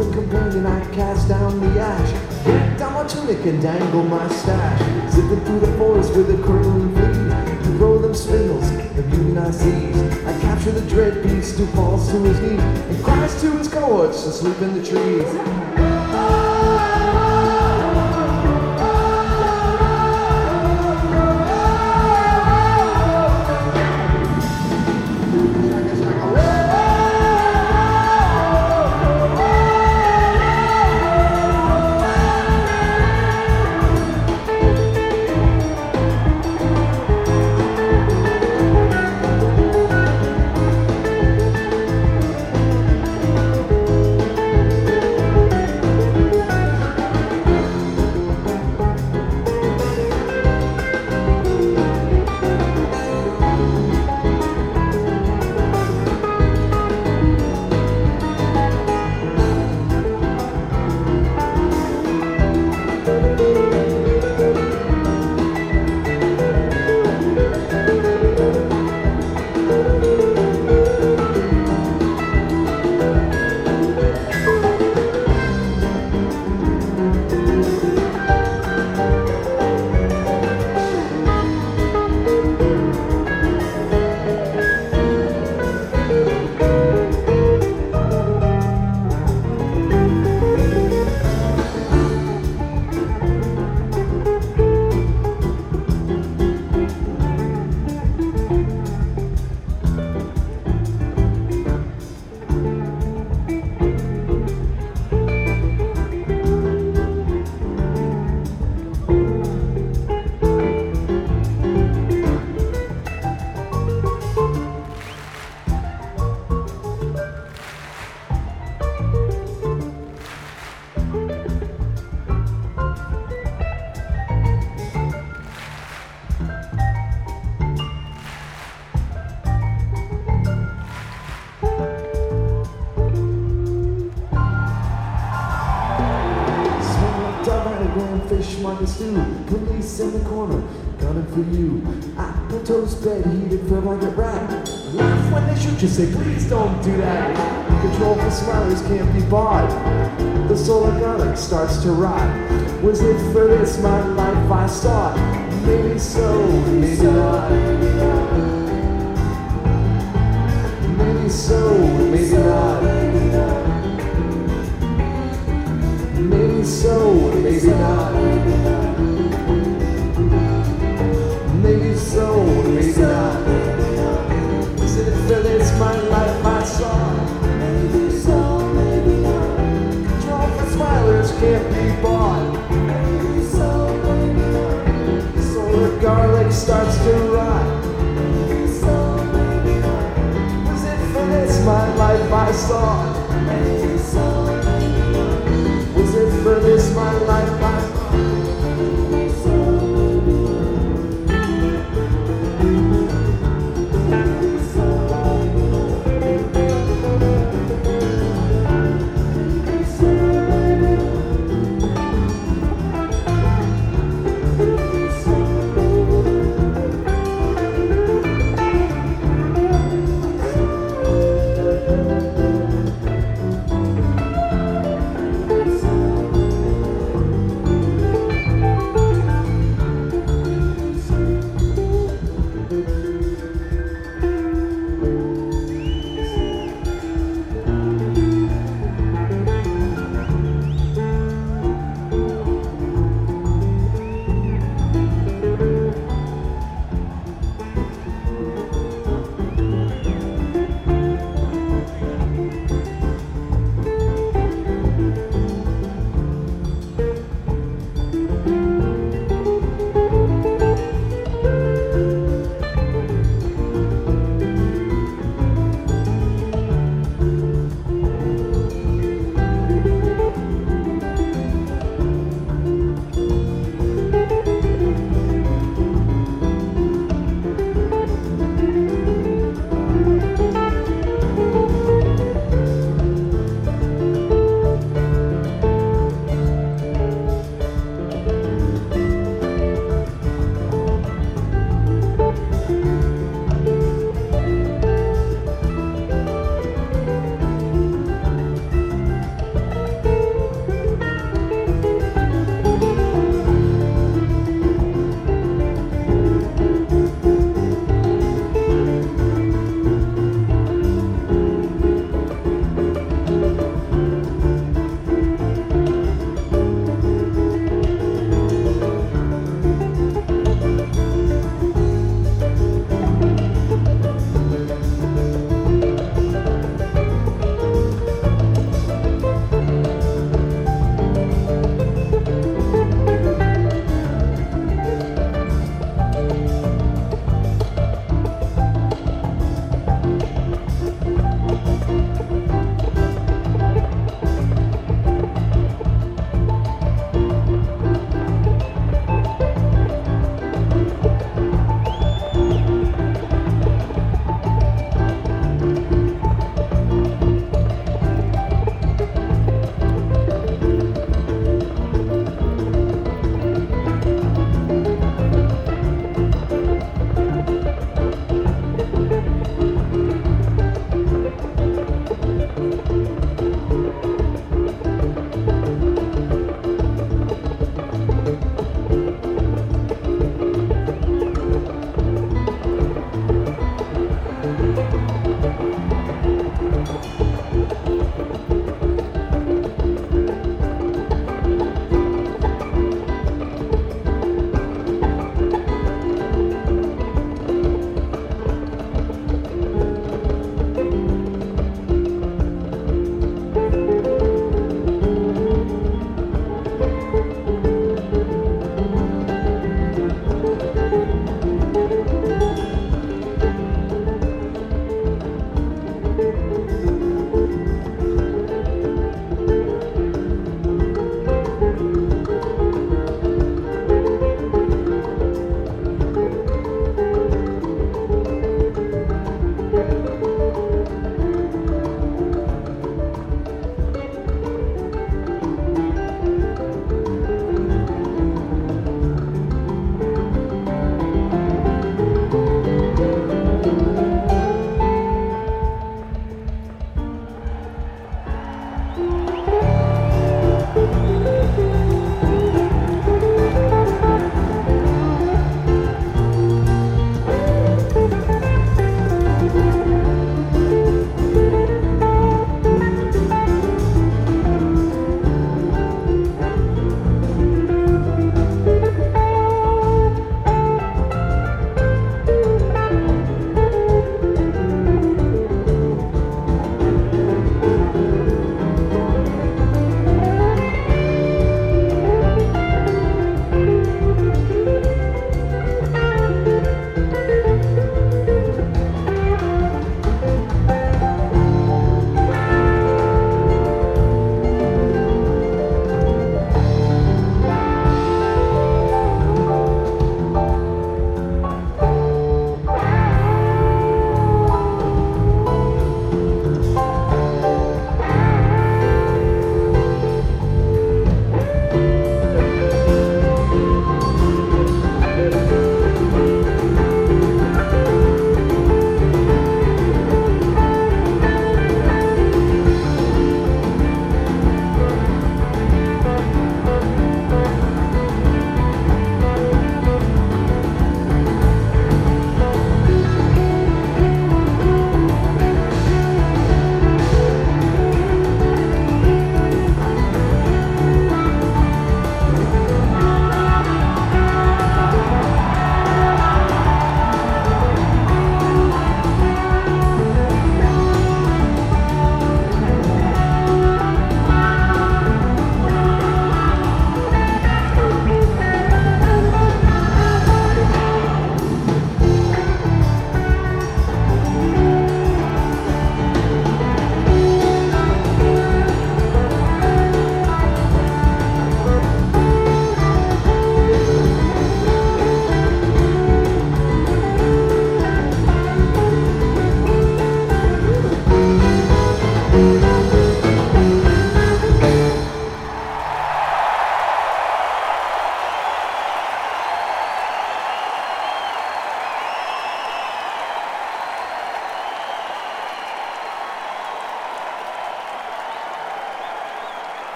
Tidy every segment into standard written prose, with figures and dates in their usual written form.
Silver companion, I cast down the ash. Yank down my tunic and dangle my stash. Zipping through the forest with a curling fleet. To roll them spindles, the beauty I seize. I capture the dread beast who falls to his knees and cries to his cohorts to sleep in the trees. Fish money stew, police in the corner, gunning for you. Appletos bed heated for Margaret Rat. Laugh when they shoot you, say please don't do that. Control for smilers can't be bought. The solar garlic starts to rot. Was it for this my life I sought? Maybe so, maybe not. Maybe so, maybe not. Maybe so, maybe not. Maybe so, maybe not. Is it for this my life I saw? Maybe so, maybe not. Control for smilers can't be bought. Maybe so, maybe not. The solar garlic starts to rot. Maybe so, maybe not. Was it for this my life I saw? Maybe so, maybe not. Was it for this my life I saw?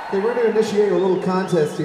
Hey, we're going to initiate a little contest here.